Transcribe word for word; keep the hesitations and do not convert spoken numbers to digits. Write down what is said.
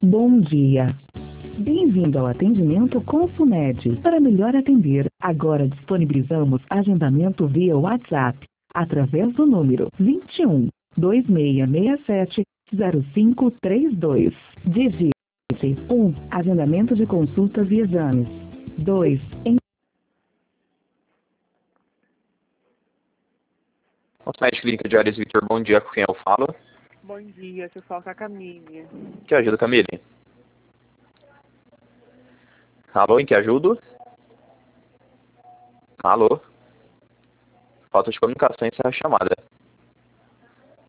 Bom dia. Bem-vindo ao atendimento Consumed. Para melhor atender, agora disponibilizamos agendamento via WhatsApp, através do número vinte e um, dois seis seis sete, zero cinco três dois. Digite um. Agendamento de consultas e exames. dois. Em... Consumed Clínica de Ares Victor, bom dia, com quem eu falo? Bom dia, você fala com a Camille. Que ajuda, Camille? Alô, em que ajudo? Alô? Falta de comunicação, encerra a chamada.